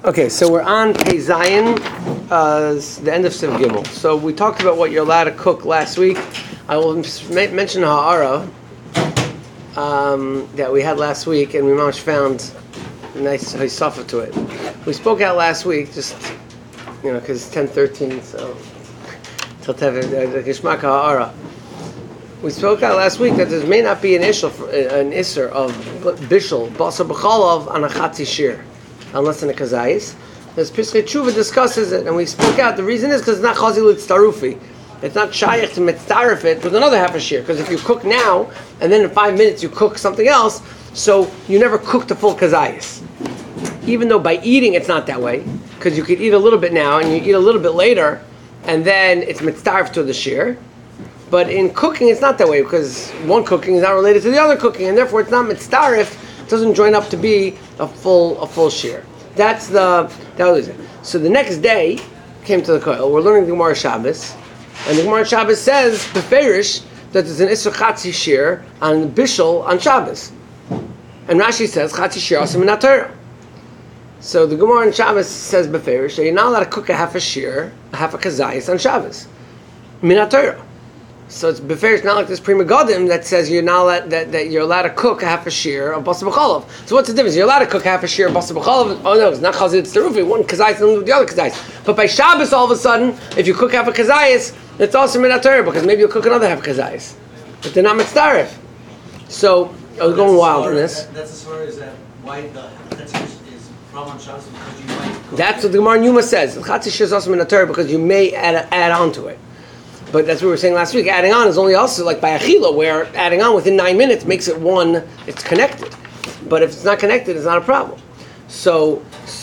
Okay, so we're on Pei Zayin, the end of Siv Gimel. So we talked about what you're allowed to cook last week. I will mention Ha'ara that we had last week, and we much found a nice Hisafa to it. We spoke out last week, just, because it's 10:13, so till Gishmak Ha'ara. We spoke out last week that there may not be an Isser of Bishul, Basar B'chalav, on a Chatzi Shir, unless in a Kazayis. As Pischei Tshuva discusses it, and we spoke out, the reason is because it's not Chazil Tztarufi. It's not Shayach to Mitztarif it with another half a shir, because if you cook now, and then in 5 minutes you cook something else, so you never cook the full Kazayis. Even though by eating it's not that way, because you could eat a little bit now, and you eat a little bit later, and then it's Mitztarif to the shir. But in cooking, it's not that way, because one cooking is not related to the other cooking, and therefore it's not mitzdarif. It doesn't join up to be a full shir. That was it. So the next day came to the koil. We're learning the Gemara Shabbos, and the Gemara Shabbos says beferish that there's an isur chatzi shir on bishul on Shabbos, and Rashi says chatzi shir also min haTorah. So the Gemara in Shabbos says beferish that you're not allowed to cook a half a shir, a half a kazayis on Shabbos min haTorah. So it's beferish, not like this Pri Megadim that says you're not allowed, that you're allowed to cook a half a shear of basar b'chalav. So what's the difference? You're allowed to cook half a shear of basar b'chalav. Oh no, it's not chazir, it's terufi. One kazayis and the other kazayis. But by Shabbos, all of a sudden, if you cook half a kazayis, it's also min haTorah, because maybe you'll cook another half kazayis. But they're not mitzdarif. So I was going wild in this. That's as far as why the chatzis is from on Shabbos, because you might cook. That's what the Gemara Yuma says. The chatzis shir is also min haTorah because you may add on to it. But that's what we were saying last week. Adding on is only also like by Achila, where adding on within 9 minutes makes it one, it's connected. But if it's not connected, it's not a problem. So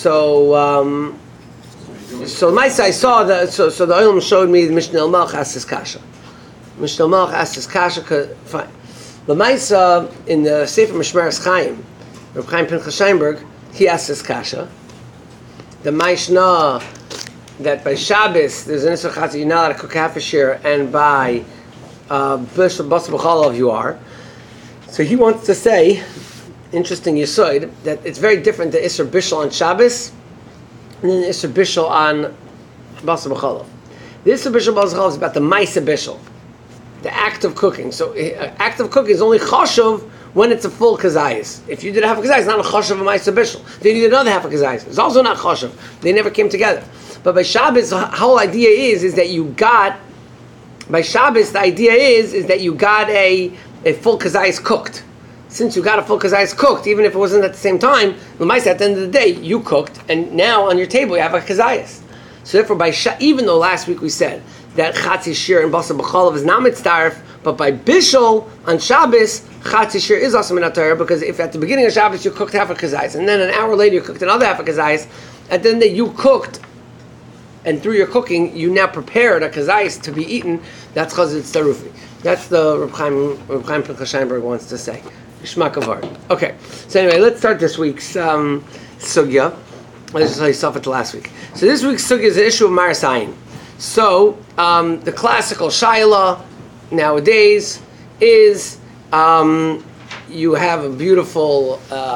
Maisa, I saw the Olam showed me the Mishnah Melch asked his kasha. Mishnah Melch asked his kasha, fine. The Maisa in the Sefer Mishmeres Chaim, Reb Chaim Pinchas Sheinberg, he asked his kasha. The Mishnah that by Shabbos there's an Isser Chatzis, you're not allowed to cook half a shir, and by Basar B'chalav you are. So he wants to say, interesting Yesod, that it's very different the Isser Bishul on Shabbos and then the Isser Bishul on Basar B'chalav. The Isser Bishul Basar B'chalav is about the Maisa Bishul, the act of cooking. So act of cooking is only chashuv when it's a full kazayis. If you did a half a kazayis, it's not a chashuv of Maisa Bishul. Then you did another half a kazayis, it's also not chashuv. They never came together. But by Shabbos, the whole idea is that you got, by Shabbos, the idea is that you got a full kazayis cooked. Since you got a full kazayis cooked, even if it wasn't at the same time, at the end of the day, you cooked, and now on your table you have a kazayis. So therefore, even though last week we said that chatzi shir and basar b'chalav is not mitzdarif, but by bishul on Shabbos, chatzi shir is also min haTorah, because if at the beginning of Shabbos you cooked half a kazayis, and then an hour later you cooked another half a kazayis, and then you cooked, and through your cooking, you now prepared a kazayis to be eaten. That's chazir tztarufi. That's the Reb Chaim Pinchas Sheinberg wants to say. Shmak avar. Okay. So anyway, let's start this week's sugya. Let's just tell you stuff at last week. So this week's sugya is the issue of Maris Ayin. So the classical shaila nowadays is you have a beautiful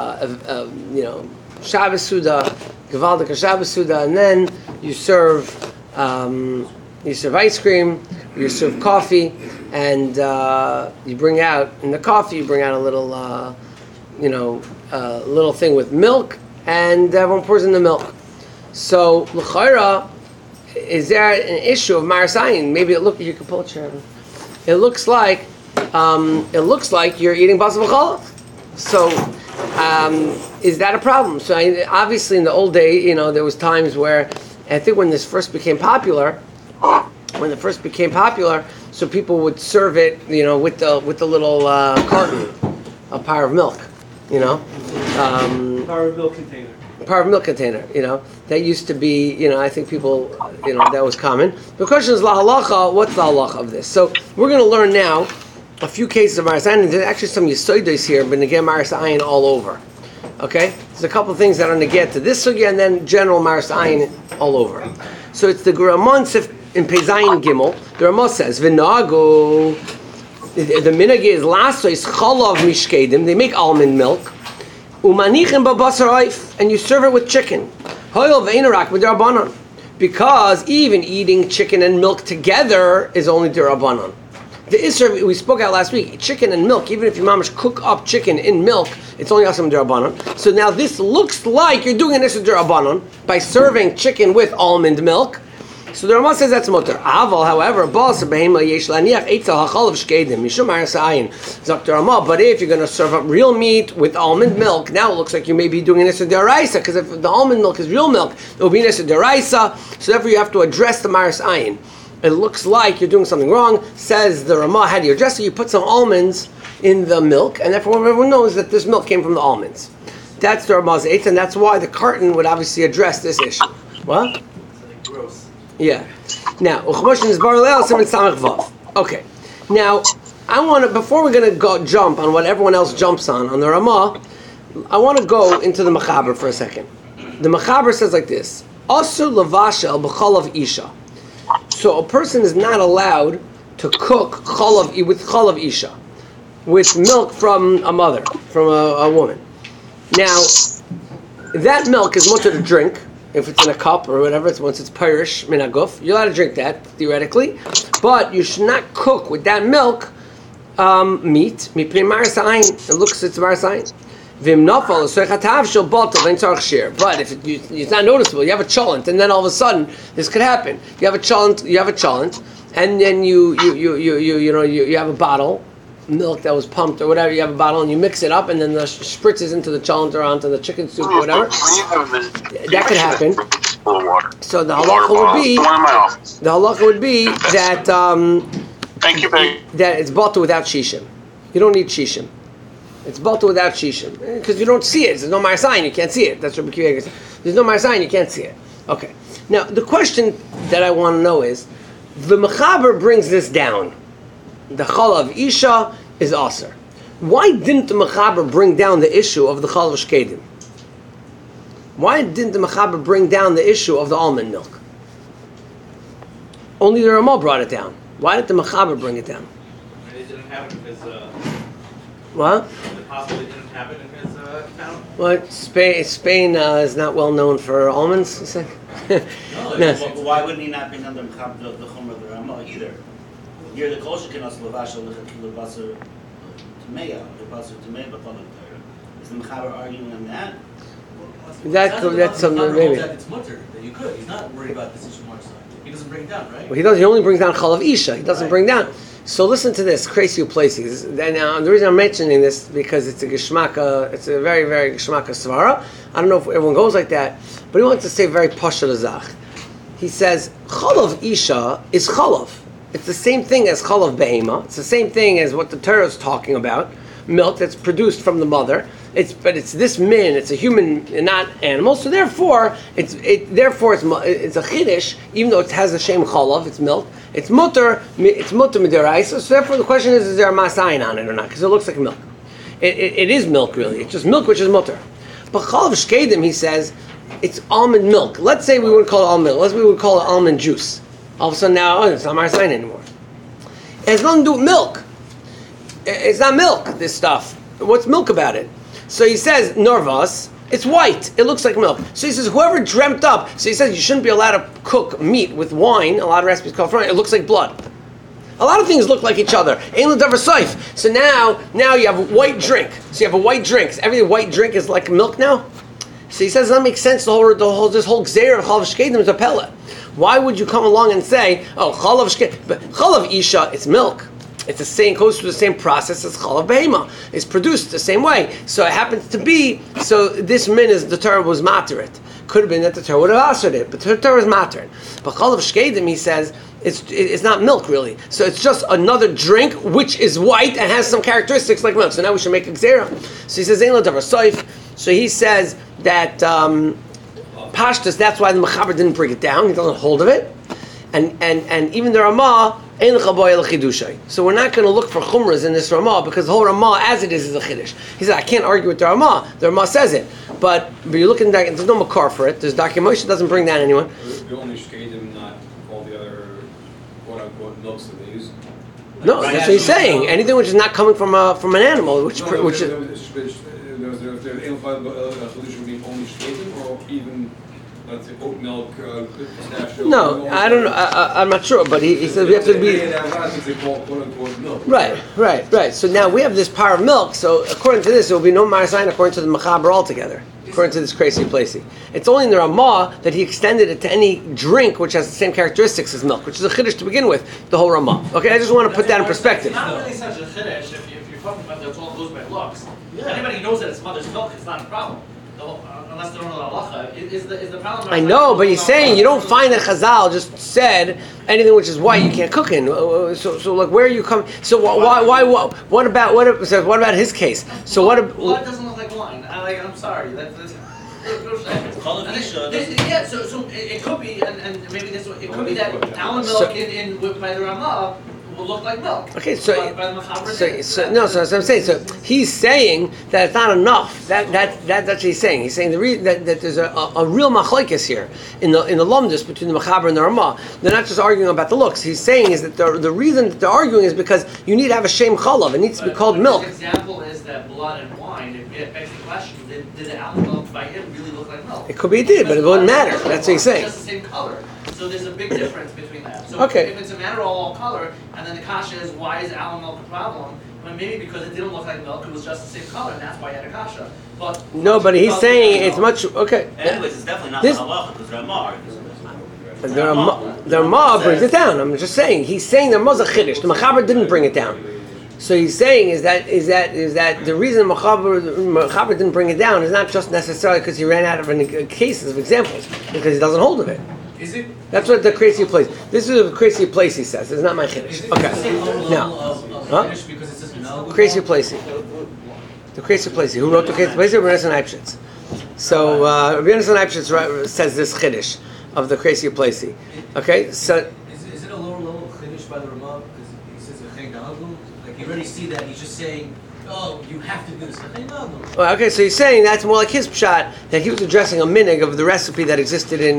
Shabbos Suda, Gevaldika Shabbos Suda, and then you serve ice cream, you serve coffee, and you bring out in the coffee. You bring out a little, little thing with milk, and everyone pours in the milk. So l'chayra, is there an issue of Maris Ayin? Maybe you can pull it, Sharon. It looks like you're eating basar b'chalav. So. Is that a problem? So obviously in the old day, there was times where, I think when this first became popular, so people would serve it, with the little carton, a par of milk, Power of milk container. Par of milk container, that used to be, I think people, that was common. The question is, la halacha, what's the halacha of this? So we're going to learn now a few cases of Maris Ayin. There's actually some Yisoidos here, but again, Maris Ayin all over. Okay? There's a couple of things that are going to get to this sugya, and then general Maris Ayin all over. So it's the Ramon in Pei Zayin Gimel. The Ramon says, V'nago, the minhag is lasois chalav mishkedim, they make almond milk, umanichim babasar oif, and you serve it with chicken. Hoyel ve'inarak b'derabanan. Because even eating chicken and milk together is only derabanan. The Isser, we spoke out last week, chicken and milk, even if your mamish cook up chicken in milk, it's only asam derabanan. So now this looks like you're doing an Isser derabanan by serving chicken with almond milk. So the Rama says that's mutter. Aval, however, but if you're going to serve up real meat with almond milk, now it looks like you may be doing an Isser deraisa, because if the almond milk is real milk, it will be an Isser deraisa, so therefore you have to address the Maris Ayin. It looks like you're doing something wrong. Says the Rama, how do you address it? You put some almonds in the milk, and therefore everyone knows that this milk came from the almonds. That's the Rama's eight, and that's why the carton would obviously address this issue. What? Gross. Yeah. Now, okay. Now, I want to, before we're going to go jump on what everyone else jumps on the Ramah, I want to go into the Mechaber for a second. The Mechaber says like this: Asur levashel b'chalav isha. So a person is not allowed to cook chalav with chalav isha, with milk from a mother, from a woman. Now, that milk is mutter to drink. If it's in a cup or whatever, once it's pirish minaguf, you're allowed to drink that theoretically, but you should not cook with that milk meat. It looks it's marasayin. But if it's not noticeable, you have a cholent, and then all of a sudden this could happen. You have a cholent, and then you have a bottle. Milk that was pumped or whatever, you have a bottle and you mix it up and then the spritzes into the cholent or onto the chicken soup or whatever. That could happen. So the halacha would be that thank you, babe. That it's bottled without shishim. You don't need shishim. It's bottled without shishim because you don't see it. There's no marasayin, you can't see it. That's what Kiva says. There's no marasayin, you can't see it. Okay. Now the question that I want to know is, the Mechaber brings this down. The chalav isha is aser. Why didn't the Mechaber bring down the issue of the chalav shkedim? Why didn't the Mechaber bring down the issue of the almond milk? Only the Ramah brought it down. Why did the Mechaber bring it down? It didn't happen because what? It possibly didn't happen in his town. What? Spain is not well known for almonds. You say? No. Why wouldn't he not bring down the chumrah of the Ramah either? Here the kosher can also levashel lebasar tameya, lebasar tameya b'chalav Torah. Is the Mechaber arguing on that? That's something maybe. That it's mutter that you could. He's not worried about this issue much. He doesn't bring it down, right? Well, he does. He only brings down chalav isha. He doesn't bring down. So listen to this, crazy places. And the reason I'm mentioning this because it's a geshmaka. It's a very, very geshmaka svara. I don't know if everyone goes like that, but he wants to say very pasha l'zach. He says chalav isha is chalav. It's the same thing as chalav behema. It's the same thing as what the Torah is talking about. Milk that's produced from the mother. But it's this min. It's a human, not animal. So therefore, it's a chiddush, even though it has the shem chalav. It's milk. It's mutter. It's mutter midiraisa. So therefore, the question is there a masayin on it or not? Because it looks like milk. It is milk really. It's just milk which is mutter. But chalav shkedim, he says, it's almond milk. Let's say we would call it almond milk. Let's say we would call it almond juice. All of a sudden now, it's not marasayin anymore. It has nothing to do with milk. It's not milk, this stuff. What's milk about it? So he says, Norvas, it's white. It looks like milk. So he says, whoever dreamt up, so he says you shouldn't be allowed to cook meat with wine. A lot of recipes call for it. It looks like blood. A lot of things look like each other. Ein l'davar soif. So now you have a white drink. So you have a white drink. So every white drink is like milk now? So he says, that makes sense. This whole gzeir of chalav shkedim is a pellet. Why would you come along and say, oh, chalav shkedim, but chalav isha, it's milk. It's the same, goes through the same process as chalav behema. It's produced the same way. So it happens to be, so this min is, the Torah was materit. Could have been that the Torah would have answered it, but the Torah is materit. But chalav shkedim, he says, it's not milk really. So it's just another drink which is white and has some characteristics like milk. So now we should make a gzeira. So he says, ein l'davar soif. So he says that Pashtus, that's why the Mechaber didn't bring it down. He doesn't hold of it. And even the Ramah, ein l'chaboy l'chidushay. So we're not going to look for chumras in this Ramah because the whole Ramah, as it is a chiddush. He said, I can't argue with the Ramah. The Ramah says it. But you're looking back, there's no makar for it. There's Moshe doesn't bring down anyone. The only shkedim, not all the other quote-unquote milks that they use. No, that's what he's saying. Anything which is not coming from an animal, which is... Only shkedim, or even let's say oat milk, pistachio. No, I don't know. I'm not sure, but he says we have to be. They call quote unquote milk. Right. So now we have this power of milk. So according to this, there will be no Marasayin according to the Mechaber altogether. According to this crazy placey. It's only in the Ramah that he extended it to any drink which has the same characteristics as milk, which is a chiddush to begin with, the whole Ramah. Okay, I just want to put that in perspective. It's not really such a chiddush if you're talking about that it all goes by looks. If anybody knows that it's mother's milk, it's not a problem. Unless they don't know the halacha. Is the problem... I know, but he's saying you don't find that Chazal just said anything which is white you can't cook in. So like, where are you coming? So why what about his case? So blood doesn't look like wine. I'm sorry. That's yeah, so it could be, and maybe this it could be that almond milk by the Ramah will look like milk. Okay, so that's what I'm saying. So he's saying that it's not enough. That's what he's saying. He's saying the reason that there's a real machlokes here in the lumdus between the Mechaber and the Ramah. They're not just arguing about the looks. He's saying is that the reason that they're arguing is because you need to have a shem chalav. It needs to be called milk. The example is that blood and wine. It begs the question: did the almond milk by him really look like milk? It could be it did, but it wouldn't matter. That's what he's saying. It's just the same color. So there's a big difference between that. So Okay. if it's a matter of all color, and then the kasha is why is almond milk a problem? Well, maybe because it didn't look like milk, it was just the same color, and that's why you had a kasha. But He's saying it's much okay. Anyways, it's definitely not This- the halacha because Ramah. The Ramah brings it down. I'm just saying. He's saying the Ramah's a chiddush. The Mechaber didn't bring it down. So he's saying is that the reason Mechaber didn't bring it down is not just necessarily because he ran out of cases of examples, because he doesn't hold of it. Is it? That's what the crazy place. This is a crazy place he says. It's not my chiddush. Okay. Now, Because it says no. crazy placey. The crazy placey. Who wrote the crazy placey? Rabbi Yonasan Eibschitz. So Rabbi Yonasan Eibschitz says this chiddush of the crazy placey. Okay. So Is it a lower level chiddush by the Ramah because he says a chaynagu? Like you already see that he's just saying, oh, you have to do this. well, okay. So he's saying that's more like his pshat, that he was addressing a minig of the recipe that existed in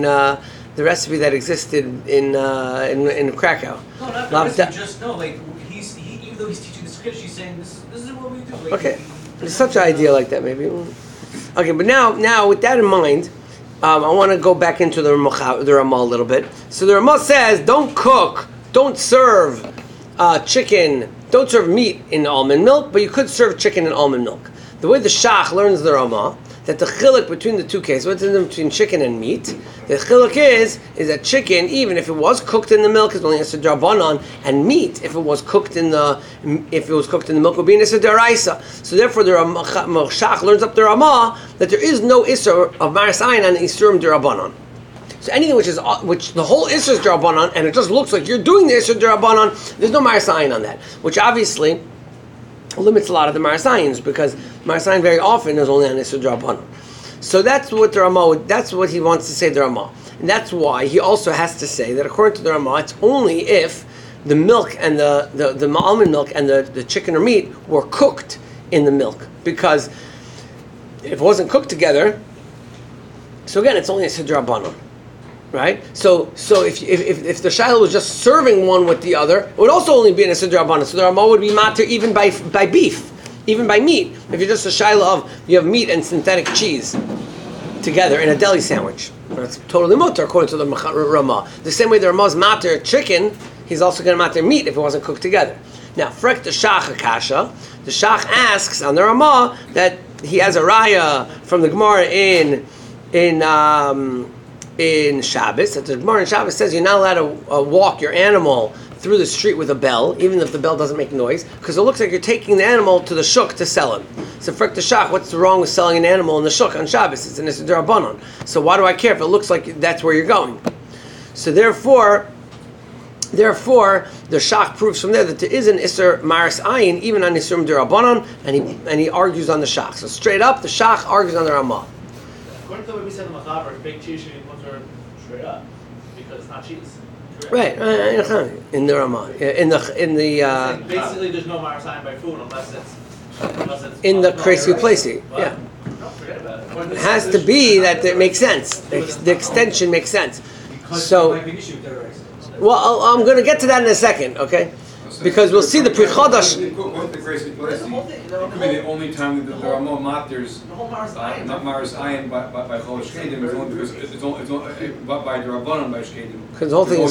Krakow. No, not the recipe, just no. Like even though he's teaching this chiddush, he's saying this is what we do. Like, Okay, there's such an idea like that, maybe. Okay, but now with that in mind, I want to go back into the Ramah a little bit. So the Ramah says, don't cook, don't serve chicken, don't serve meat in almond milk, but you could serve chicken in almond milk. The way the Shach learns the Ramah, that the chiluk between the two cases, what's the difference between chicken and meat? The chiluk is that chicken, even if it was cooked in the milk, is only a drabanan, and meat, if it was cooked in the milk, would be an issa deraisa. So therefore, the Shach learns up the Ramah that there is no issa of marasayin and isurim derabanan. So anything which the whole issa is derabanan, and it just looks like you're doing the issa derabanan, there's no marasayin on that, which obviously limits a lot of the marasayins, because marasayin very often is only on issa derabanan. So that's what the Ramah. That's what he wants to say the Ramah, and that's why he also has to say that according to the Ramah, it's only if the milk and the almond milk and the chicken or meat were cooked in the milk, because if it wasn't cooked together, so again, it's only a sidrabanan, right? So if the shayla was just serving one with the other, it would also only be in a sidrabanan. So the Ramah would be matter even by beef. Even by meat, if you're just a shayla of you have meat and synthetic cheese together in a deli sandwich, that's totally mutter according to the Ramah. The same way the Ramah's matter chicken, he's also going to matter meat if it wasn't cooked together. Now, frek the Shach Akasha, the Shach asks on the Ramah that he has a raya from the Gemara in Shabbos. That the Gemara in Shabbos says you're not allowed to walk your animal through the street with a bell, even if the bell doesn't make noise, because it looks like you're taking the animal to the shuk to sell him. So frek the shach, what's wrong with selling an animal in the shuk on Shabbos? It's an issa d'Rabbanan. So why do I care if it looks like that's where you're going? So therefore, the shach proves from there that there is an isser maris ayin even on isurim d'Rabbanan, and he argues on the shach. So straight up, the shach argues on the Ramah. According to what we said in the Machaber, big cheese should be put straight up because it's not cheese. Right, in the Ramah, in the basically, there's no marasayin by food unless it's in the crazy placey. Yeah, no, forget about it. it has to be that it makes sense. The extension makes sense. So, well, I'm going to get to that in a second. Okay. Because we'll see the Pri Chodesh. What the Gracie Where's the whole thing? It could be the only time that there are more maters, The whole Mars Ayin. not Maris Ayin by Chol Shkedim, it's only because it's only by the Rabbanon by Shkedim. Because the whole thing is.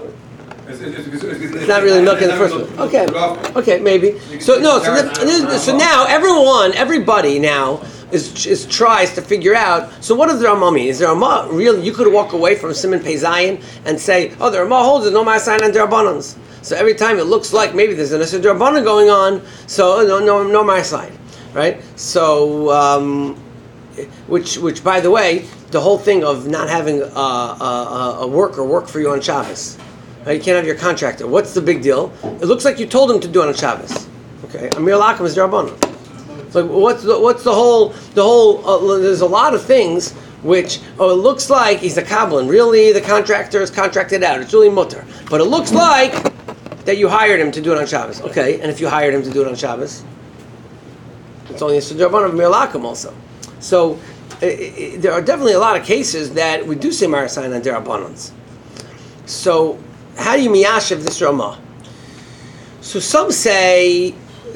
It's not really milk in the first one. Okay. Okay, maybe. So no. So now everybody now is tries to figure out. So what does the Ramah mean? Is the Ramah really? You could walk away from Simon Pei Zayin and say, oh, the Ramah holds it no Ma'asayin and Derabbanans. So every time it looks like maybe there's an Isser Derabbanan going on, so no Ma'asayin, right? So which by the way, the whole thing of not having a worker work for you on Shabbos. You can't have your contractor. What's the big deal? It looks like you told him to do it on Shabbos. Okay, Amir Lakim is Derabbanan. So what's the whole? There's a lot of things which it looks like he's a Kabbalan. Really, the contractor is contracted out. It's really mutter. But it looks like that you hired him to do it on Shabbos. Okay, and if you hired him to do it on Shabbos, it's only a Derabbanan of Amir Lakim also. So there are definitely a lot of cases that we do say Marasayin and Derabbanans. So how do you miyashiv this Ramah? So some say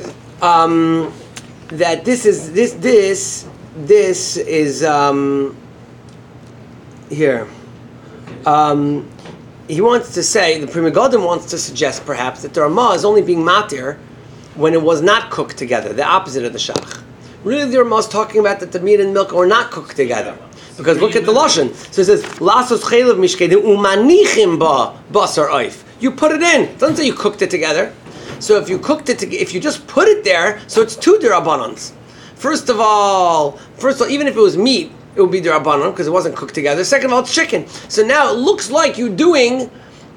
that this is here. He wants to say, the Pri Megadim wants to suggest perhaps that the Ramah is only being matir when it was not cooked together, the opposite of the shach. Really, the Ramah is talking about that the meat and milk are not cooked together. Because look at the lashon. So it says, "Lasos chaylev mishkedim umanichim ba basar oif." You put it in. It doesn't say you cooked it together. So if you cooked it, if you just put it there, so it's two derabbanans. First of all, even if it was meat, it would be derabbanan because it wasn't cooked together. Second of all, it's chicken. So now it looks like you're doing.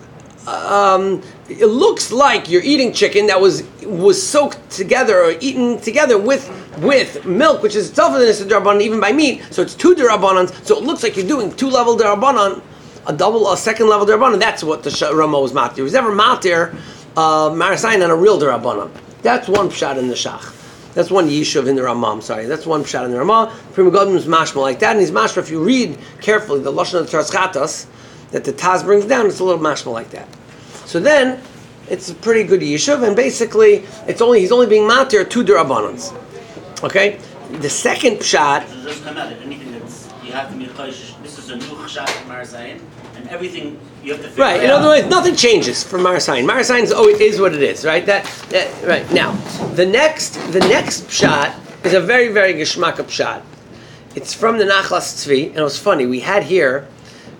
It looks like you're eating chicken that was soaked together or eaten together with milk, which is itself a derabbanan even by meat. So it's two derabbanans. So it looks like you're doing two-level derabbanan, a second level derabbanan. That's what the Ramah was matir. He was never matir marasayin on a real derabbanan. That's one pshat in the shach. That's one yishuv in the Ramah. I'm sorry. That's one pshat in the Ramah. Pri Megadim is mashma like that, and he's mashma. If you read carefully the lashon of the Toras Chatas that the Taz brings down, it's a little mashma like that. So then, it's a pretty good yishuv, and basically, he's only being matir two derabbanans. Okay, the second pshat. It doesn't come out of anything that's you have to be chodesh. This is a new chashat marasayin, and everything you have to figure Right. out. In other words, nothing changes from marasayin. Marasayin is what it is. Right. That right now. The next pshat is a very very geshmaka pshat. It's from the Nachlas Tzvi, and it was funny. We had here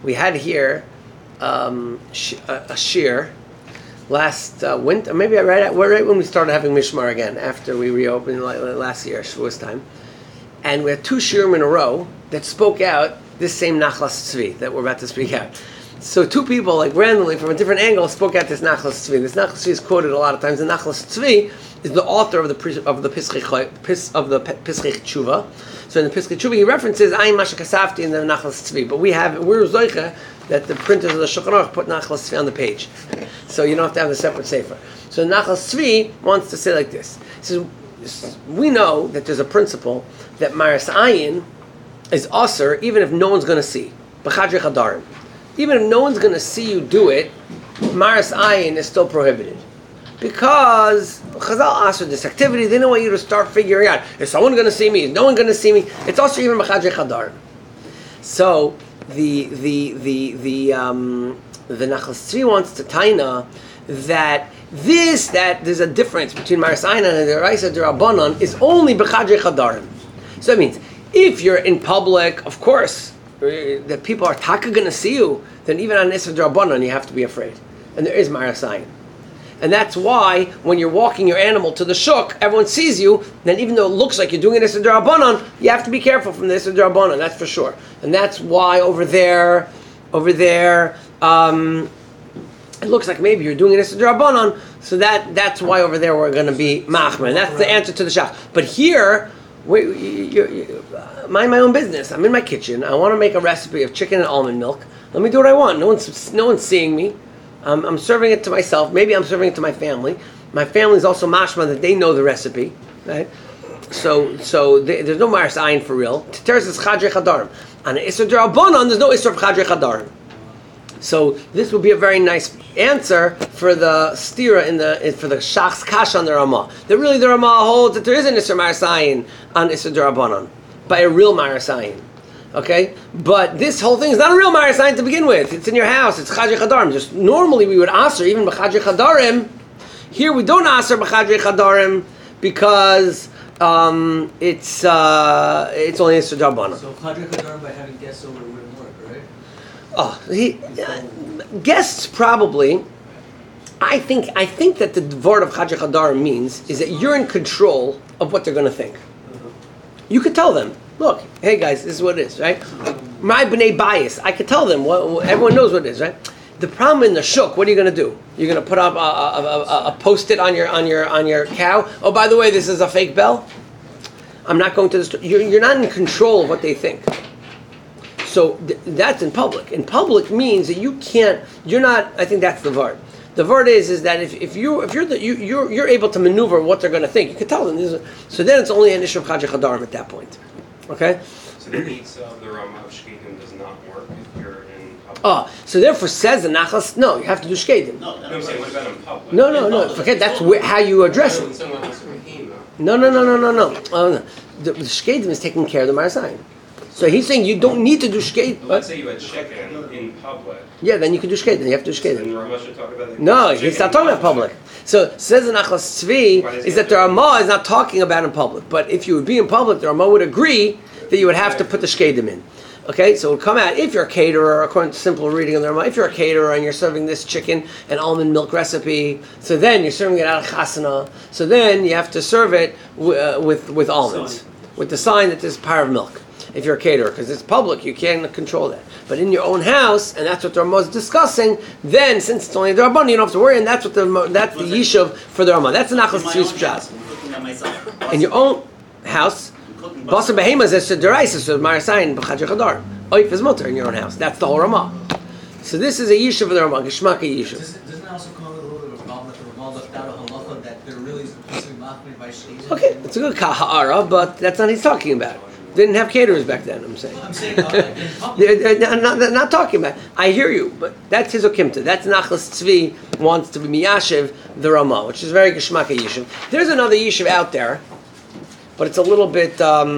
a shir last winter, maybe right when we started having Mishmar again, after we reopened last year, Shavuos time. And we had two shirim in a row that spoke out this same Nachlas Tzvi that we're about to speak out. So two people, like randomly from a different angle, spoke out this Nachlas Tzvi. This Nachlas Tzvi is quoted a lot of times. The Nachlas Tzvi is the author of the Pischei Tshuva. So in the Pischei Tshuva, he references Ayin Masha Kasafti in the Nachlas Tzvi. But we're Zoicha that the printers of the Shulchan Aruch put Nachlas Tzvi on the page, so you don't have to have a separate sefer. So Nachlas Tzvi wants to say like this. He says, we know that there's a principle that Maras Ayin is aser even if no one's going to see. B'chadrei chadarim. Even if no one's going to see you do it, Maras Ayin is still prohibited. Because Chazal asked for this activity, they don't want you to start figuring out, is someone going to see me? Is no one going to see me? It's also even B'chadrei chadarim. So the Nachlas Tzvi wants to taina that there's a difference between Maras Ayin and the Raisa D'Rabbanan is only B'chadrei chadarim. So that means if you're in public, of course, that people are taka going to see you, then even on Isra D'Rabbanan you have to be afraid. And there is Maras Ayin. And that's why when you're walking your animal to the shuk, everyone sees you, then even though it looks like you're doing an Isra D'Rabbanan, you have to be careful from the Isra D'Rabbanan, that's for sure. And that's why over there, it looks like maybe you're doing an Isra D'Rabbanan, so that's why over there we're going to be machmer. That's the answer to the shach. But here, mind my own business. I'm in my kitchen. I want to make a recipe of chicken and almond milk. Let me do what I want. No one's seeing me. I'm serving it to myself. Maybe I'm serving it to my family. My family is also mashma that they know the recipe, right? So there's no Maras Ayin for real. Teres is Chadrei Chadarim. On Isra D'Rabbanan, there's no Isra of Chadrei Chadarim. So this would be a very nice answer for the stira for the shach's kasha on the Ramah. That really the Ramah holds that there is an Isser Marasayin on Isser Darabanan by a real Marasayin. Okay, but this whole thing is not a real Marasayin to begin with. It's in your house. It's Chadri Chadarim. Just normally we would aser even b'Chadri Chadarim. Here we don't aser b'Chadri Chadarim because it's only Isser Darabanan. So Chadri Chadarim by having guests over wouldn't work, right? Oh, guests probably. I think that the word of Chadri Chadarim means is that you're in control of what they're going to think. You could tell them, look, hey guys, this is what it is, right? My b'nei bias, I could tell them. Everyone knows what it is, right? The problem in the shuk, what are you going to do? You're going to put up a post-it on your cow. Oh, by the way, this is a fake bell. I'm not going to the store. You're not in control of what they think. So that's in public. In public means that you can't. You're not. I think that's the word. The word is that if you're able to maneuver what they're going to think, you can tell them. So then it's only an issue of Chadri Chadarim at that point. Okay. So the needs of the Ramah of Shkedim does not work if you're in public. Oh, so therefore says the Nachas. No, you have to do Shkedim. No, I'm saying, what about in public? No. Forget that's how you address it. Someone else would be, No. Oh, no. The Shkedim is taking care of the Marasayin. So he's saying you don't need to do Shkedim. Let's say you had chicken in public. Yeah, then you can do Shkedim. You have to do Then Shkedim. Ramah should talk about that. No, he's not talking about public. So says the Nachlas Tzvi is that the Ramah is not talking about in public. But if you would be in public, the Ramah would agree that you would have to put the Shkedim in. Okay, so it would come out if you're a caterer, according to simple reading of the Ramah, if you're a caterer and you're serving this chicken and almond milk recipe, so then you're serving it out of chasana, so then you have to serve it with almonds, with the sign that there's a par of milk. If you're a caterer, because it's public, you can't control that. But in your own house, and that's what the Ramah is discussing, then since it's only the Ramah, you don't have to worry, and that's the yishuv for the Ramah. That's the Nachlas Tzvi's pshat. In your own house, Basar behema is a deraisa, so Marasayin b'Chadri Chadarim. Oif is mutter in your own house. That's the whole Ramah. So this is a yishuv of the Ramah, Geshmaka yishuv. Doesn't that also come with a little bit of a problem that the Ramah left out a halacha that there really is specifically machmir by Shkedim? Okay, it's a good kahara, but that's not what he's talking about. They didn't have caterers back then, I'm saying. I'm saying in public. They're not talking about it. I hear you, but that's his okimta. That's Nachlas Tzvi wants to be miyashiv the Ramah, which is very Geshmaka yishuv. There's another yishuv out there, but it's a little bit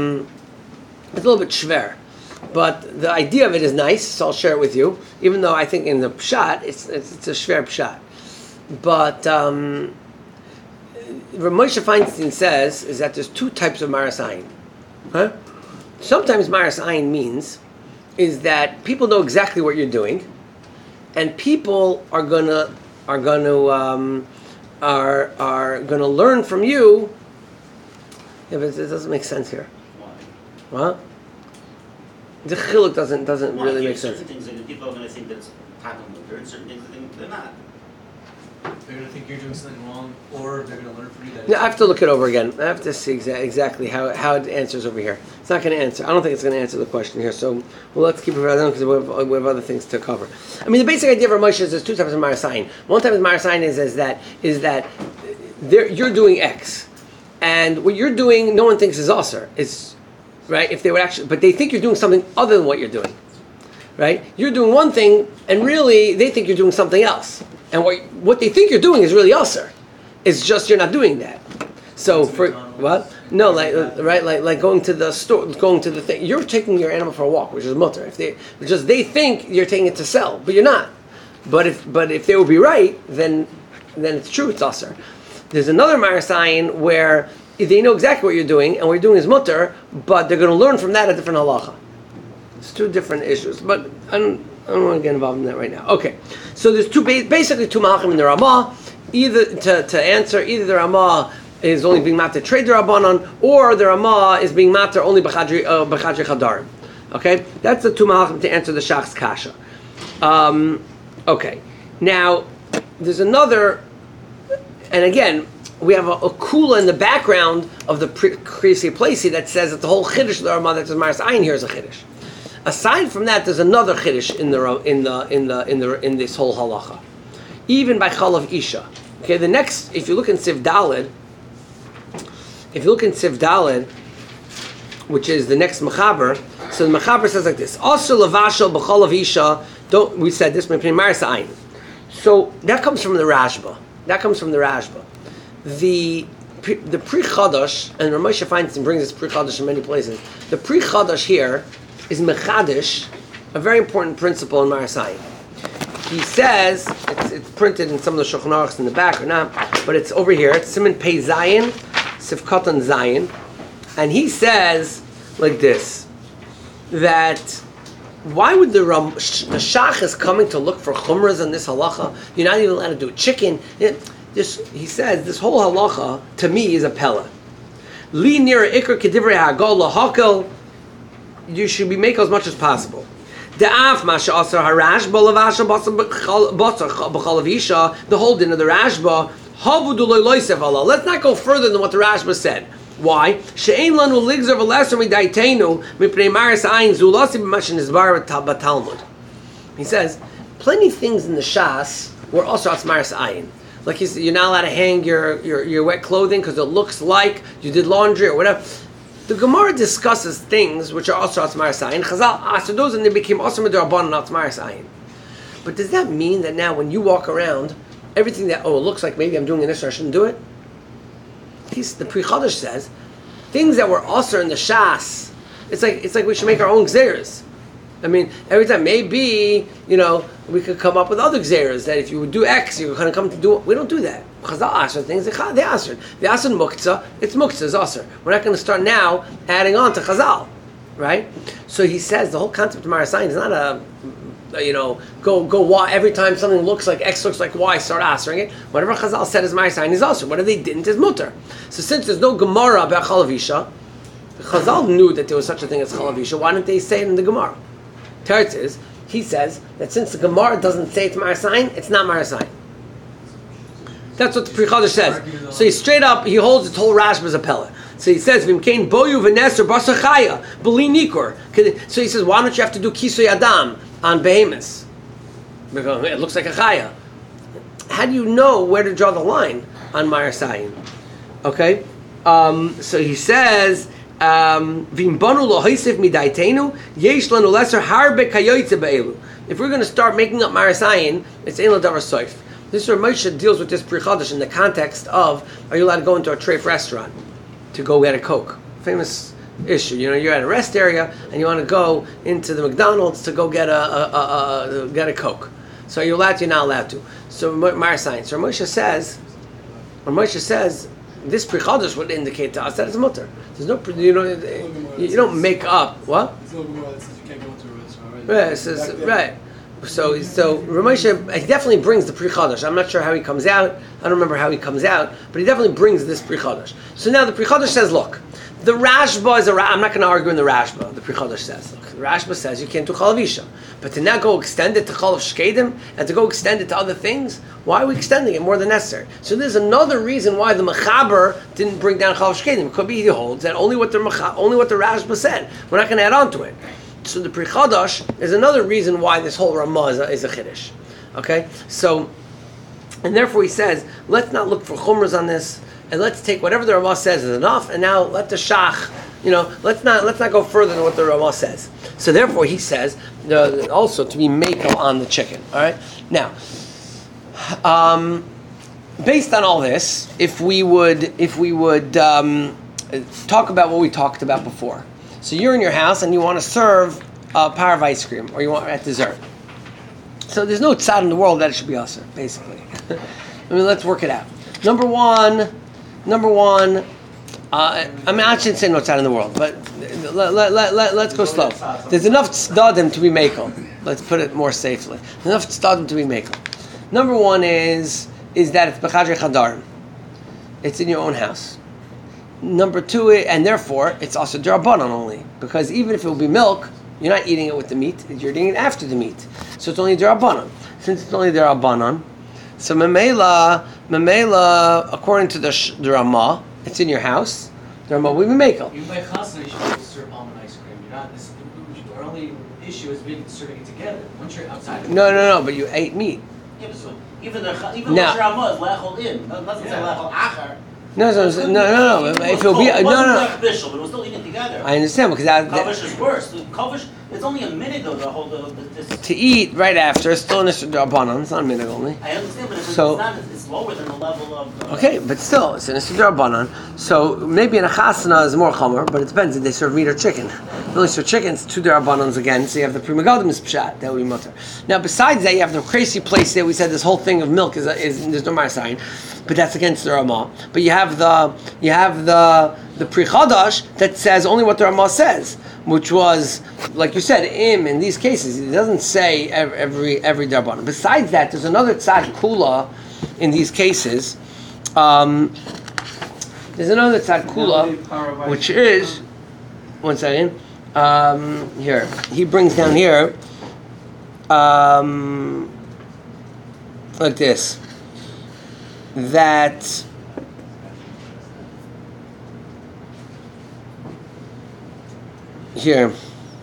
shver. But the idea of it is nice, so I'll share it with you. Even though I think in the pshat, it's a shver pshat. But Rav Moshe Feinstein says is that there's two types of Marasayin. Huh? Sometimes Marasayin means is that people know exactly what you're doing, and people are gonna learn from you. Yeah, but it doesn't make sense here. What? The chiluk doesn't really make sense. Certain things that people are going to think that it's talking about. There are certain things that they're not. They're going to think you're doing something wrong, or they're going to learn from you that. Yeah, I have to look it over again. I have to see exactly how it answers over here. It's not going to answer. I don't think it's going to answer the question here. So let's keep it right on because we have other things to cover. I mean, the basic idea of Ramesh is there's two types of Marasayin. One type of Marasayin is that you're doing X, and what you're doing, no one thinks is aser. It's right if they would actually, but they think you're doing something other than what you're doing. Right? You're doing one thing, and really they think you're doing something else. And what they think you're doing is really aser. It's just you're not doing that. So for what? No, like going to the store, going to the thing. You're taking your animal for a walk, which is mutter. If they think you're taking it to sell, but you're not. But if they would be right, then it's true. It's aser. There's another Marasayin where they know exactly what you're doing, and what you're doing is mutter, but they're going to learn from that a different halacha. It's two different issues, but I don't want to get involved in that right now. Okay, so there's basically two malachim in the Ramah. Either to answer, either the Ramah is only being matter trade the Rabbanon, or the Ramah is being matter only b'chadri chadarim. Okay, that's the two malachim to answer the shach's kasha. Okay, now there's another, and again we have a kula in the background of the Kriyasi Plesi that says that the whole chiddush of the Ramah that says Maras Ayin here is a chiddush. Aside from that, there's another chiddush in this whole halacha, even by chalav isha. Okay, the next, if you look in Siv Daled, which is the next mechaber, so the mechaber says like this: Asur lavashel b'chalav isha Don't we said this? So that comes from the Rashba. The Pri Chadash, and Ramosha Feinstein brings this Pri Chadash in many places. The Pri Chadash here is Mechadish, a very important principle in Marasayim. He says, it's printed in some of the Shulchan Aruchs in the back or not, but it's over here. It's Siman Pei Zayin, Sifkatan Zayin, and he says like this: that why would the Shach is coming to look for chumras in this halacha? You're not even allowed to do chicken. He says this whole halacha to me is a pella. Li near ikr kedivrei hagol lahakel. You should be making as much as possible. The whole din of the Rashba. Let's not go further than what the Rashba said. Why? He says, plenty things in the Shas were also Atzmaris Ayin. Like he said, you're not allowed to hang your wet clothing because it looks like you did laundry or whatever. The Gemara discusses things which are also Atzmaris Ayin. Chazal asked those and they became also Midrabanan and Atzmaris Ayin. But does that mean that now when you walk around, everything that, it looks like maybe I'm doing an Isra, I shouldn't do it? The Pri Chadash says, things that were also in the Shas, it's like we should make our own Gzeras. I mean, every time, maybe, we could come up with other Gzeras, that if you would do X, you kind of come to do it. We don't do that. Chazal Asher things, they Asher. The Asher Muktzah, it's Muktzah, it's Asher. We're not going to start now adding on to Chazal, right? So he says the whole concept of Marasayin is not go Y, every time something looks like X looks like Y, start answering it. Whatever Chazal said is Marasayin is also. Whatever they didn't is Mutter. So since there's no Gemara about Chalavisha, Chazal knew that there was such a thing as Chalavisha, why didn't they say it in the Gemara? Teretz is, he says that since the Gemara doesn't say it's Marasayin, it's not Marasayin. That's what the Pri Chadash says. So he straight up, he holds the whole Rashba as a pellet. So he says, Vimkein boyu v'neser basachaya, b'li nikor. So he says, why don't you have to do kisoy adam on behemoths? Because it looks like a chaya. How do you know where to draw the line on Marasayin? Okay? So he says, V'imbanu lo haisif midaitenu, yesh lanu leser harbe kayoytze be'elu. If we're going to start making up Marasayin, it's ein l'davar soif. This is where Moshe deals with this Pri Chadash in the context of, are you allowed to go into a treif restaurant to go get a Coke? Famous issue. You're at a rest area and you want to go into the McDonald's to go get a Coke. So are you allowed to? You're not allowed to. So Marasayin. So Moshe says, this Pri Chadash would indicate to us that it's mutter. There's no, you don't make up what? There's no Gemara that says you can't go into a restaurant, right? Right. It says, right. So Ramosha, he definitely brings the Pri Chadash. I'm not sure how he comes out. I don't remember how he comes out, but he definitely brings this Pri Chadash. So now the Pri Chadash says, look, the Rashba is I'm not going to argue in the Rashba. The Pri Chadash says, look, the Rashba says you can't do Chalavisha, but to now go extend it to Chalav Shkedim and to go extend it to other things, why are we extending it more than necessary? So there's another reason why the Mechaber didn't bring down Chalav Shkedim. It could be he holds that only what the Rashba said. We're not going to add on to it. So the Pri Chadash is another reason why this whole Ramah is a Chiddush. Okay? So, and therefore he says, let's not look for chumras on this, and let's take whatever the Ramah says is enough, and now let the Shach, let's not go further than what the Ramah says. So therefore he says, also to be makel on the chicken. Alright? Now, based on all this, if we would talk about what we talked about before. So you're in your house and you want to serve a par of ice cream, or you want at dessert. So there's no tzad in the world that it should be usher, basically. Let's work it out. Number one. I shouldn't say no tzad in the world, but let's go slow. There's enough tzdadim to be makel. Let's put it more safely. Enough tzdadim to be makel. Number one is that it's b'chadrei chadarim. It's in your own house. Number two, and therefore it's also derabanan only, because even if it will be milk, you're not eating it with the meat; you're eating it after the meat. So it's only derabanan. Since it's only derabanan, so memela, according to the Ramah, it's in your house. The Ramah will be makel. You by chasna, you should serve almond ice cream. You're not. Our only issue is serving it together. Once you're outside. No. But you ate meat. Yeah, but so even the Ramah is lechol in. Doesn't say lechol achar. No. If it'll be It wasn't but it was still eating together. I understand because Kavish is worse. Kavish It's only a minute though. This. To eat right after, it's still an Isser D'Rabbanan. It's not a minute only. I understand, but it's So- not. It's lower than the level of. Okay, but still, it's an Isser D'Rabbanan. So maybe in a chasana is more chomer, but it depends if they serve meat or chicken. If they serve chicken, it's 2 D'Rabbanans again. So you have the Pri Megadim is pshat, that would be mutter. Now besides that, you have the crazy place there. We said this whole thing of milk is there's no Marsayin, but that's against the Ramah. But you have the Pri Chadash that says only what the Ramah says, which was, like you said, in these cases. It doesn't say every D'Rabbanan. Besides that, there's another tzad kula in these cases. There's another tzad kula, which is, one second, here, he brings down here, like this, that here,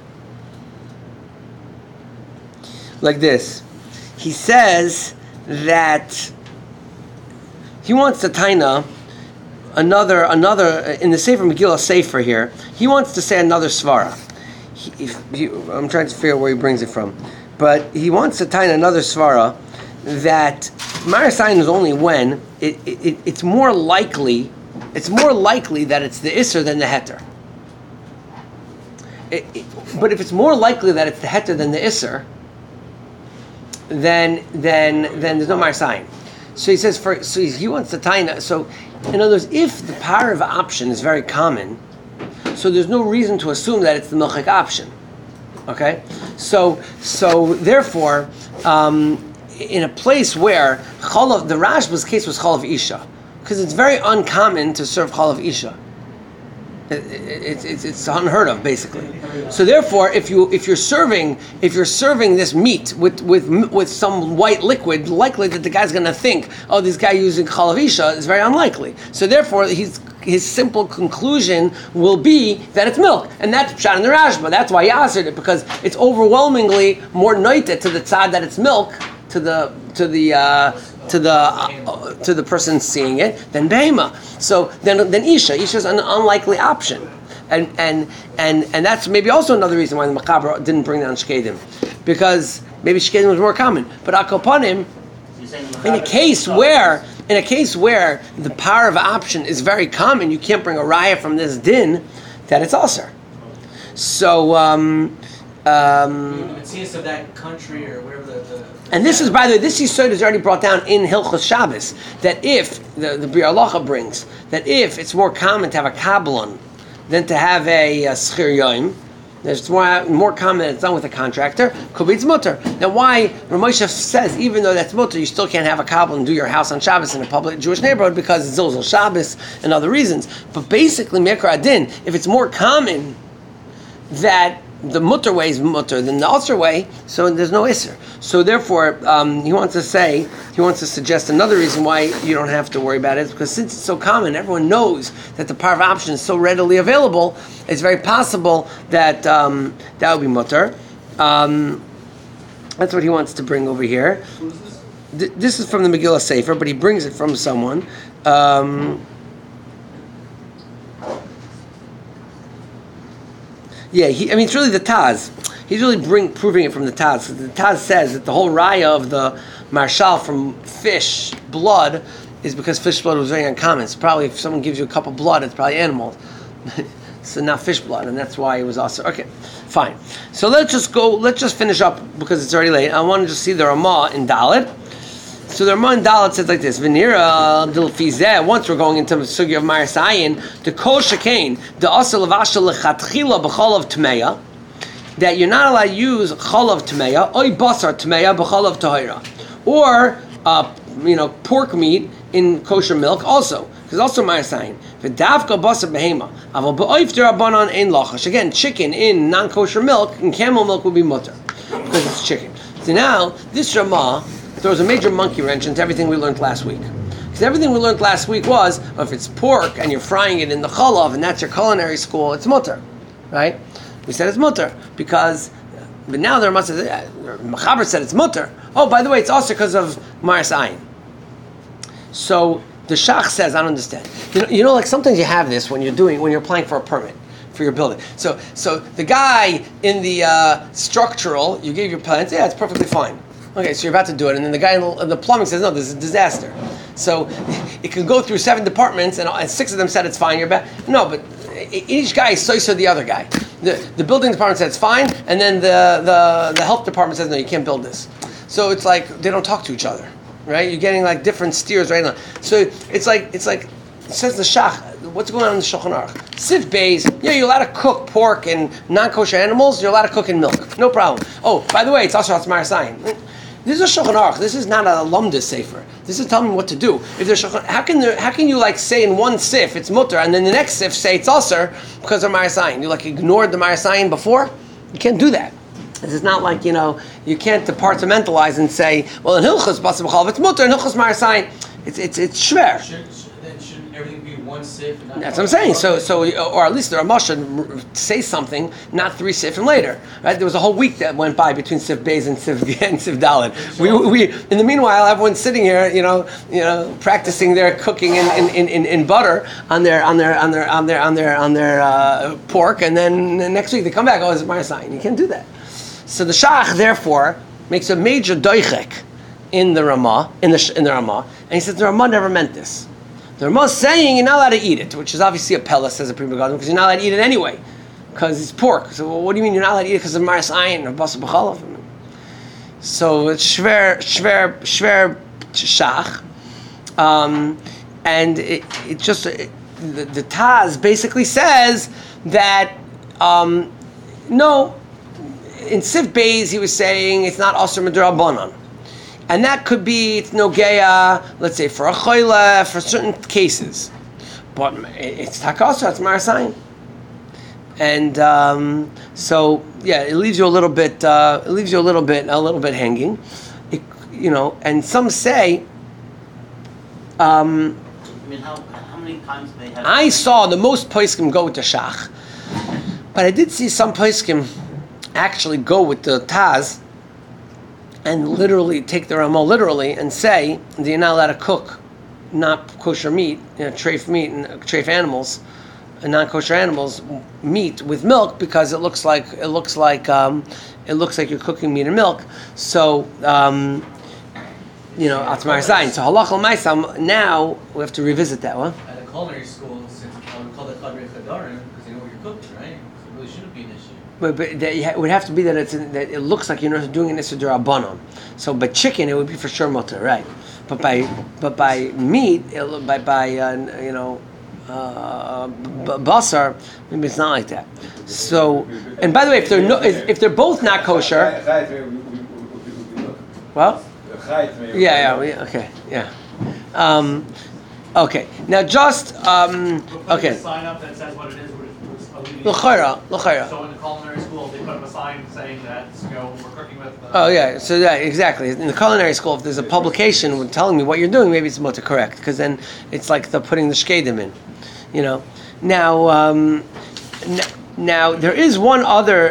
like this. He says that he wants to taina another in the Sefer Megillah Sefer here. He wants to say another svara. I'm trying to figure out where he brings it from, but he wants to taina another svara that Marasayin is only when it's more likely that it's the Isser than the Heter. But if it's more likely that it's the Heter than the Isser, then there's no Marasayin. So he says, he wants to taina. So, in other words, if the power of option is very common, so there's no reason to assume that it's the milchik option. Okay, so therefore, in a place where chalav, the Rashba's case was chalav isha, because it's very uncommon to serve chalav isha. It's unheard of, basically. So therefore, if you're serving this meat with some white liquid, likely that the guy's going to think, oh, this guy using chalav isha is very unlikely. So therefore, his simple conclusion will be that it's milk, and that's pshat in the Rashba. That's why he answered it, because it's overwhelmingly more noita to the tzad that it's milk to the person seeing it than behema. So then Isha's an unlikely option, and that's maybe also another reason why the Machaber didn't bring down Shkedim, because maybe Shkedim was more common. But Akopanim, in a case where the power of option is very common, you can't bring a raya from this din that it's aser. So the Matthias of that country or wherever the and this is, by the way, this Yisod is already brought down in Hilchos Shabbos, that if, the Biur Halacha brings, that if it's more common to have a kabbalan than to have a schir yoim, it's more common that it's done with a contractor, could be it's mutter. Now why Ramosha says, even though that's mutter, you still can't have a kabbalan and do your house on Shabbos in a public Jewish neighborhood because it's Zilzal Shabbos and other reasons. But basically, Mekar Adin, if it's more common that the mutter way is mutter than the aser way, so there's no iser. So therefore, he wants to suggest another reason why you don't have to worry about it, is because since it's so common, everyone knows that the power of option is so readily available, it's very possible that that would be mutter. That's what he wants to bring over here. This is from the Megillah Sefer, but he brings it from someone. Yeah, it's really the Taz. He's really proving it from the Taz. The Taz says that the whole raya of the marshal from fish blood is because fish blood was very uncommon. So probably if someone gives you a cup of blood, it's probably animal. So not fish blood, and that's why it was also okay. Fine. So let's just finish up because it's already late. I want to just see the Ramah in Dalet. So the Ramah in Dalet says like this: V'nira d'lfizeh. Once we're going into the sugya of Marasayin, the kol shekain the asel lavashel lechatchila b'cholav tmeya, that you're not allowed to use cholav tmeya oy basar tmeya b'cholav tahira, or pork meat in kosher milk also, because also Marasayin. V'davka basar behema aval b'oif derabanan ein lachash. Again, chicken in non-kosher milk and camel milk would be mutter because it's chicken. So now this Ramah throws a major monkey wrench into everything we learned last week. Because everything we learned last week was, if it's pork and you're frying it in the chalav and that's your culinary school, it's mutter, right? We said it's mutter but now the Machaber said it's mutter. Oh, by the way, it's also because of Maras Ayin. So the Shach says, I don't understand. You know, like sometimes you have this when you're applying for a permit. for your building. So the guy in the structural, you gave your plans, yeah, it's perfectly fine. Okay, so you're about to do it, and then the guy in the plumbing says, no, this is a disaster. So it can go through 7 departments, and 6 of them said it's fine, you're back. No, but each guy is so the other guy. The building department said it's fine, and then the health department says, no, you can't build this. So it's like they don't talk to each other, right? You're getting like different steers right now. So it's like it says the Shach. What's going on in the Shulchan Aruch? Sif Beis, yeah, you're allowed to cook pork and non-kosher animals. You're allowed to cook in milk, no problem. Oh, by the way, it's also Atzmar Sayin. This is a Shulchan Aruch. This is not a Lumdus Sefer. This is telling me what to do. If there's Shulchan, how can you like say in one sif it's mutter and then the next sif say it's also because of Marasayin? You like ignored the Marasayin before? You can't do that. This is not like, you can't departmentalize and say, well, in Hilchos Basar B'chalav it's mutter, in Hilchos Marasayin it's shver. Then shouldn't everything be one sif? And not That's what I'm saying. So, or at least the Ramah should say something, not 3 sif and later. Right? There was a whole week that went by between Sif Beis and Sif Dalet. We in the meanwhile, everyone's sitting here, practicing their cooking in butter on their pork, and then next week they come back. Oh, it's my sign. You can't do that. So the Shach therefore makes a major doichek in the Ramah, in the Ramah, and he says the Ramah never meant this. The Ramah is saying you're not allowed to eat it, which is obviously a pella, says the Pri Megadim, because you're not allowed to eat it anyway, because it's pork. So what do you mean you're not allowed to eat it because of Maras Ayin or Basar B'chalav? So it's shver shach, and it just the Taz basically says that no, in Sif Beis he was saying it's not Asur Midrabanan. And that could be, it's nogeya, let's say for a choyle, for certain cases. But it's takasa, it's marasayin. And so, yeah, it leaves you a little bit hanging. And some say, I mean, how many times they have... I saw the most poskim go with the Shach. But I did see some poskim actually go with the Taz, and literally take the Ramah literally and say that you're not allowed to cook not kosher meat, treif meat and treif animals, and non-kosher animals meat with milk because it looks like you're cooking meat and milk. So Atzmar Zayin. So halacha l'maisa. Now we have to revisit that one. At a culinary school, since we call it chadrei chadarim, because you know what you're cooking, right? So it really shouldn't be an issue. But it would have to be that that it looks like you're doing an Issur D'Rabbanan. So by chicken, it would be for sure mutter, right? But by meat, basar, maybe it's not like that. So, and by the way, if they're both not kosher, well, okay, yeah. Okay. Now just okay. Sign up that says what it is. L'chayra. So in the culinary school, they put up a sign saying that we're cooking with. Oh yeah, so yeah, exactly. In the culinary school, if there's a publication telling me what you're doing, maybe it's mutter correct, because then it's like they're putting the shkedim in, Now there is one other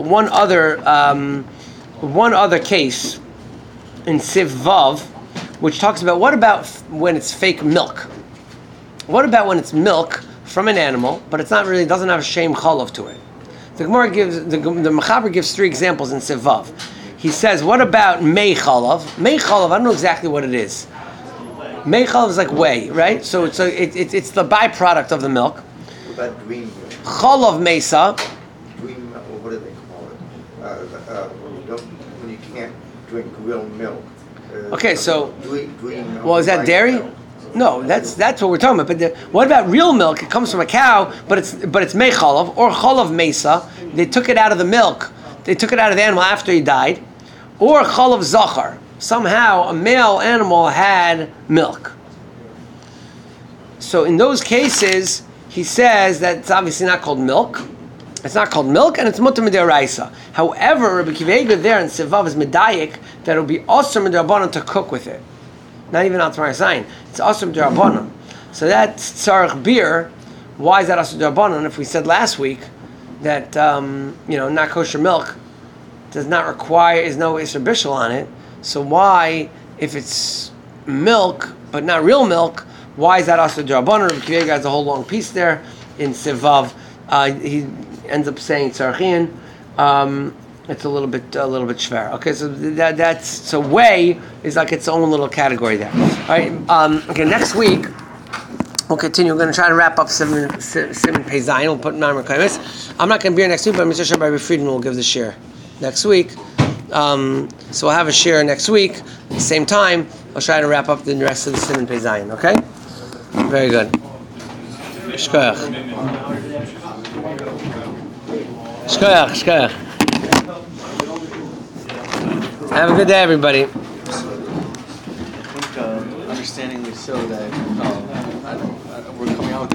case in Siv Vav, which talks about what about when it's fake milk? What about when it's milk from an animal, but doesn't have a shem chalav to it? The Gemara gives the Mechaber gives 3 examples in Sivav. He says, what about mei chalav? Mei chalav, I don't know exactly what it is. Mei chalav is like whey, right? So it's the byproduct of the milk. What about dream milk? Chalav mesa. Dream milk, or what do they call it? When you can't drink real milk. Okay, so Dream milk. well, is that dairy? No, that's what we're talking about. But what about real milk? It comes from a cow, but it's mei chalav or chalav mesa. They took it out of the milk. They took it out of the animal after he died, or chalav zachar. Somehow a male animal had milk. So in those cases, he says that it's obviously not called milk. It's not called milk, and it's mutar mid'oraisa. However, Rabbi Akiva Eiger there in Sivav is medayik that it will be asur mid'rabbanan to cook with it. Not even Atzmar Zayin. It's asur d'Rabbanan. So that's tzarich beer. Why is that asur d'Rabbanan? If we said last week that not kosher milk does not require is no Isser Bishul on it. So why, if it's milk but not real milk, why is that asur d'Rabbanan? Rabbi Akiva Eiger has a whole long piece there in Sivav he ends up saying tzarchian. It's a little bit schwer. Okay, so that's way is like its own little category there. All right. Okay, next week we'll continue. We're going to try to wrap up Simon Pei Zayin. We'll put Maimar Kaimis. I'm not going to be here next week, but Mr. Shabbat Friedman will give the share next week. So we'll have a share next week at the same time. I'll try to wrap up the rest of the Simon Pei Zayin. Okay. Very good. Shkoyach. Shkoyach. Have a good day, everybody. I think, understandingly so, that we're coming out with